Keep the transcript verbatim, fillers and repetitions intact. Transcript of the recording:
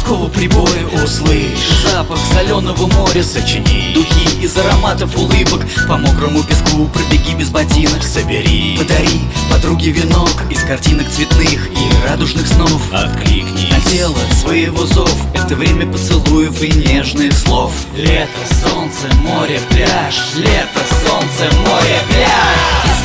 морского прибоя услышь запах соленого моря, сочини духи из ароматов улыбок. По мокрому песку пробеги без ботинок, собери, подари подруге венок из картинок цветных и радужных снов. Откликнись на тело своего зов, это время поцелуев и нежных слов. Лето, солнце, море, пляж, лето, солнце, море, пляж.